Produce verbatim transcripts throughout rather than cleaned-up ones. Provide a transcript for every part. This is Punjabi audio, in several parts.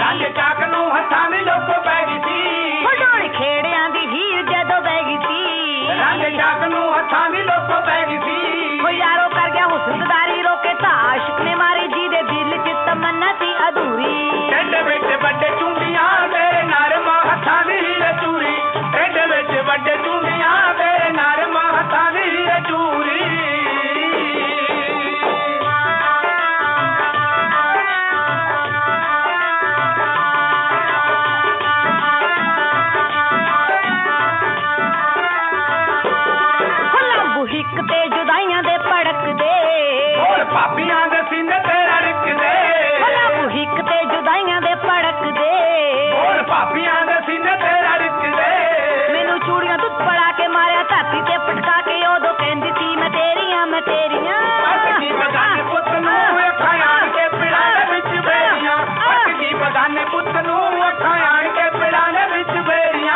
ਰੰਗ ਚਾਕ ਨੂੰ ਹੱਥਾਂ ਵਿੱਚ ਲੋਕੋ ਪੈ ਗਈ ਸੀ ਖਡੋਲ ਖੇੜਿਆਂ ਦੀ ਹੀਰ ਜਦੋਂ ਬਹਿ ਗਈ ਸੀ ਰੰਗ ਚਾਕ ਨੂੰ ਹੱਥਾਂ ਵਿੱਚ ਲੋਕੋ ਪੈ ਗਈ ਸੀ ਉਹ ਯਾਰੋ ਕਰ ਗਿਆ ਹੁਸਨਦਾਰੀ ਰੋਕੇ ਤਾਂ ਆਸ਼ਿਕ ਨੇ ਮਾਰੀ ਜੀ ਦੇ ਦਿਲ ਚ ਤਮੰਨਾ ਸੀ ਅਧੂਰੀ ਢਿੱਡ ਵਿੱਚ ਵੱਡੇ ਚੁੰਡੀਆਂ ਤੇਰੇ ਨਰਮ ਹੱਥਾਂ ਦੀ ਹੀਰ ਚੂਰੀ ਢਿੱਡ ਵਿੱਚ ਵੱਡੇ ਚੁੰਡੀਆਂ ਤੇਰੇ ਨਰਮ ਹੱਥਾਂ ਦੀ ਹੀਰ ਚੂਰੀ ਹਿੱਕ ਤੇ ਜੁਦਾਈਆਂ ਦੇ ਭੜਕਦੇ ਹੋਰ ਭਾਬੀਆਂ ਦੇ ਸੀਨੇ ਤੇ ਰੜਕਦੇ ਭਲਾ ਹਿੱਕ ਤੇ ਜੁਦਾਈਆਂ ਦੇ ਭੜਕਦੇ ਹੋਰ ਭਾਬੀਆਂ ਦੇ ਸੀਨੇ ਤੇ ਰੜਕਦੇ ਮੈਨੂੰ ਚੂੜੀਆਂ ਦੁੱਧ ਪੜਾ ਕੇ ਮਾਰਿਆ ਧਰਤੀ ਤੇ ਪਟਕਾ ਕੇ ਉਦੋਂ ਕਹਿੰਦੀ ਸੀ ਮੈਂ ਤੇਰੀਆਂ ਮੈਂ ਤੇਰੀਆਂ ਅਟਕੀ ਬਗਾਨੇ ਪੁੱਤ ਨੂੰ ਅੱਖਾਂ ਆਣ ਕੇ ਪਿੜਾਂ ਦੇ ਵਿੱਚ ਬੇੜੀਆਂ ਅਟਕੀ ਬਗਾਨੇ ਪੁੱਤ ਨੂੰ ਅੱਖਾਂ ਆਣ ਕੇ ਪਿੜਾਂ ਦੇ ਵਿੱਚ ਬੇੜੀਆਂ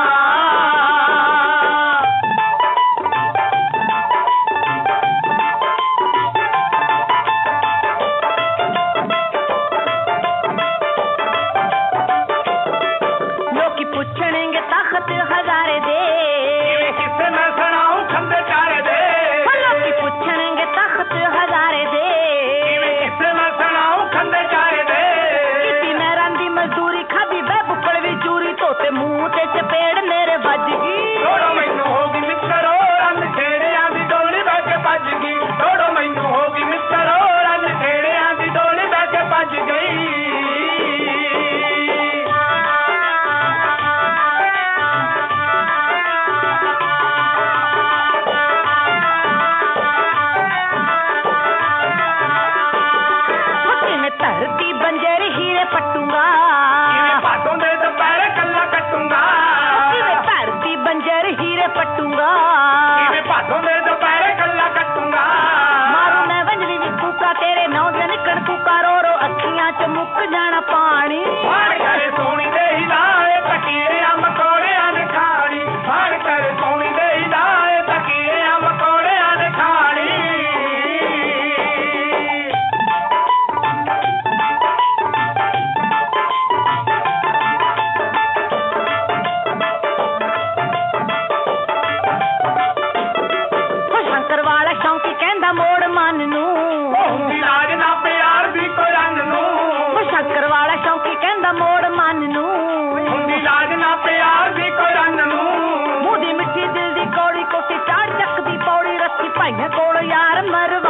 ਪੁੱਛਣਗੇ ਤਖਤ ਹਜ਼ਾਰੇ ਦੇ ਕਿਸੇ ਮੈਂ ਸੁਣਾਉ ਖੰਦੇ ਚਾਰੇ ਦੇ ਲੋਕੀ ਪੁੱਛਣਗੇ ਤਖਤ ਹਜ਼ਾਰੇ ਦੇ ਕਿਸੇ ਮੈਂ ਸੁਣਾਉ ਖੰਦੇ ਚਾਰੇ ਦੇ ਕੀਤੀ ਮੈਂ ਰੰਦੀ ਮਜ਼ਦੂਰੀ ਖਾਦੀ ਬੈ ਬੁੱਕਲ ਵੀ ਚੂਰੀ ਧੋਤੇ ਮੂੰਹ ਤੇ ਚਪੇੜ ਮੇਰੇ ਵੱਜ ਗਈ ਛੋੜੋ ਮੈਨੂੰ ਹੋ ਗਈ ਮਿੱਤਰੋ ਰੰਨ ਖੇੜਿਆਂ ਦੀ ਡੋਲੀ ਬਹਿ ਕੇ ਭੱਜ ਗਈ ਛੋੜੋ ਮੈਨੂੰ ਹੋ ਗਈ ਮਿੱਤਰੋ ਰੰਨ ਖੇੜਿਆਂ ਦੀ ਡੋਲੀ ਬਹਿ ਕੇ ਭੱਜ ਗਈ ਧਰਤੀ ਬੰਜਰ ਹੀਰੇ ਪਟੂੰਗਾ ਕਿਵੇਂ ਬਾਦੋਂ ਦੇ ਦੁਪਹਿਰੇ ਕੱਲਾ ਕੱਟੂੰਗਾ ਕਿਵੇਂ ਧਰਤੀ ਬੰਜਰ ਹੀਰੇ ਪਟੂੰਗਾ ਕਿਵੇਂ ਬਾਦੋਂ ਦੇ ਦੁਪਹਿਰੇ ਕੱਲਾ ਕੱਟੂੰਗਾ ਮਾਰੂ ਮੈਂ ਵੰਜਲੀ ਵੀ ਕੂਕਾ ਤੇਰੇ ਨੌ ਦੀਆਂ ਨਿਕਣ ਕੂਕਾ ਰੋ ਰੋ ਅੱਖੀਆਂ ਚ ਮੁੱਕ ਜਾਣਾ ਪਾਣੀ ਫਾੜ ਕਰੇ ਸੋਹਣੀ ਦੇ ਹਿਦਾਏ ਤਕੀਰਿਆਂ ਮਕੌੜਿਆਂ ਨੇ ਖਾਣੀ ਫਾੜ ਕਰੇ ਸੋਹਣੀ ਦੇ ਹਿਦਾਏ ਤਕੀਰਿਆਂ ਮਕੌੜਿਆਂ ਨੇ ਖਾਣੀ ਸ਼ੌਂਕੀ ਕਹਿੰਦਾ ਮੋੜ ਮਨ ਨੂੰ ਹੁੰਦੀ ਲਾਜ ਨਾ ਪਿਆਰ ਦੀ ਕੋਈ ਰੰਗ ਨੂੰ ਸ਼ੰਕਰ ਵਾਲਾ ਸ਼ੌਂਕੀ ਕਹਿੰਦਾ ਮੋੜ ਮਨ ਨੂੰ ਹੁੰਦੀ ਲਾਜ ਨਾ ਪਿਆਰ ਦੀ ਕੋਈ ਰੰਗ ਨੂੰ ਮੂੰਹ ਦੀ ਮਿੱਠੀ ਦਿਲ ਦੀ ਕੌੜੀ ਕੋਟੀ ਚਾੜ ਚੱਕਦੀ ਪੌੜੀ ਰੱਖੀ ਭਾਈਆਂ ਕੋਲ ਯਾਰ ਮਰਵਾ